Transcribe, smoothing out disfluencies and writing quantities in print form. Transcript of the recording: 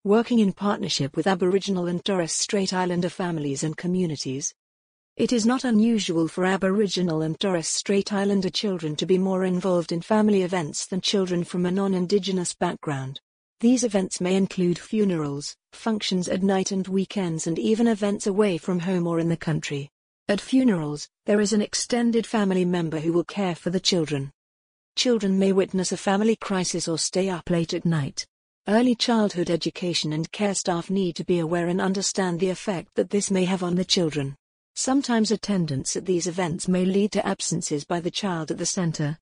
working in partnership with Aboriginal and Torres Strait Islander families and communities. It is not unusual for Aboriginal and Torres Strait Islander children to be more involved in family events than children from a non-Indigenous background. These events may include funerals, functions at night and weekends, and even events away from home or in the country. At funerals, there is an extended family member who will care for the children. Children may witness a family crisis or stay up late at night. Early childhood education and care staff need to be aware and understand the effect that this may have on the children. Sometimes attendance at these events may lead to absences by the child at the center,